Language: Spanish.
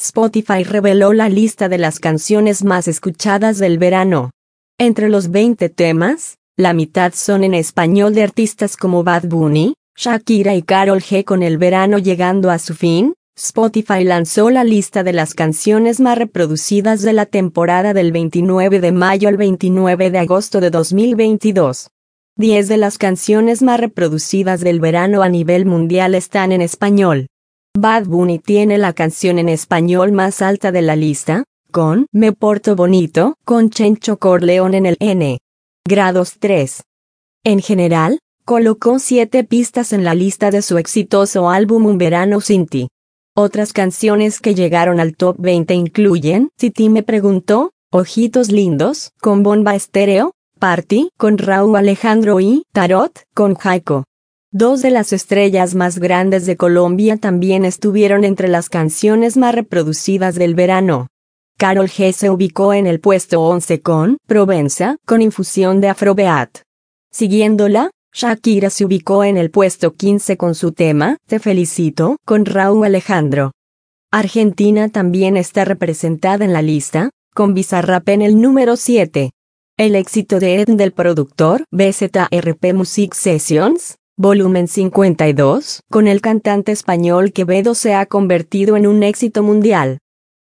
Spotify reveló la lista de las canciones más escuchadas del verano. Entre los 20 temas, la mitad son en español de artistas como Bad Bunny, Shakira y Karol G. Con el verano llegando a su fin, Spotify lanzó la lista de las canciones más reproducidas de la temporada del 29 de mayo al 29 de agosto de 2022. 10 de las canciones más reproducidas del verano a nivel mundial están en español. Bad Bunny tiene la canción en español más alta de la lista, con Me Porto Bonito, con Chencho Corleone en el N. Grados 3. En general, colocó 7 pistas en la lista de su exitoso álbum Un Verano Sin Ti. Otras canciones que llegaron al top 20 incluyen Si Ti Me Preguntó, Ojitos Lindos, con Bomba Estéreo, Party, con Rauw Alejandro y Tarot, con Jayco. 2 de las estrellas más grandes de Colombia también estuvieron entre las canciones más reproducidas del verano. Karol G se ubicó en el puesto 11 con Provenza, con infusión de Afrobeat. Siguiéndola, Shakira se ubicó en el puesto 15 con su tema Te Felicito, con Rauw Alejandro. Argentina también está representada en la lista, con Bizarrap en el número 7. El éxito de Ed del productor BZRP Music Sessions, Volumen 52, con el cantante español Quevedo se ha convertido en un éxito mundial.